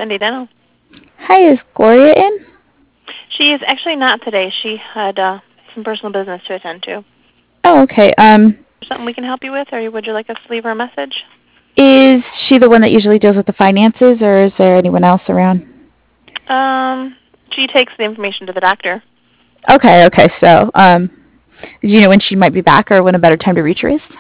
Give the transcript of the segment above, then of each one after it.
Sunday Dental. Hi, is Gloria in? She is actually not today. She had some personal business to attend to. Oh, okay. Something we can help you with, or would you like us to leave her a message? Is she the one that usually deals with the finances, or is there anyone else around? She takes the information to the doctor. Okay. So, do you know when she might be back, or when a better time to reach her is?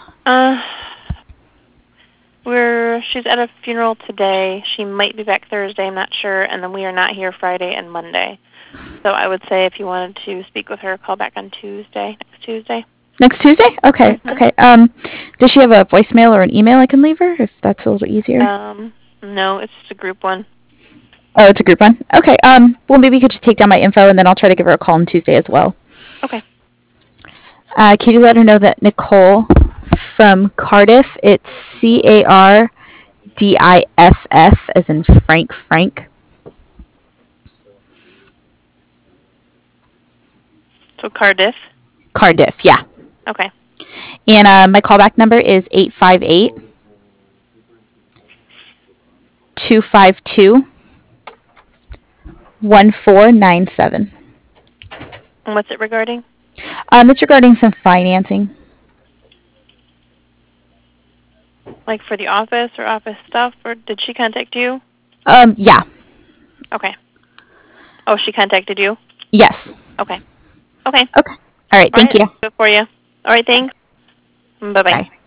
She's at a funeral today. She might be back Thursday, I'm not sure, and then we are not here Friday and Monday. So I would say if you wanted to speak with her, call back on next Tuesday. Next Tuesday? Okay. Mm-hmm. Okay. Does she have a voicemail or an email I can leave her, if that's a little easier? No, it's just a group one. Oh, it's a group one? Okay. Well, maybe you could just take down my info, and then I'll try to give her a call on Tuesday as well. Okay. Can you let her know that Nicole from Cardiff, it's CARDIFF, as in Frank. So Cardiff? Cardiff, yeah. Okay. And my callback number is 858 252 1497. And what's it regarding? It's regarding some financing. Like for the office or office stuff, or did she contact you? Yeah. Okay. Oh, she contacted you? Yes. Okay. Okay. All right. Thank you. Good for you. All right, thanks. Bye-bye. Bye.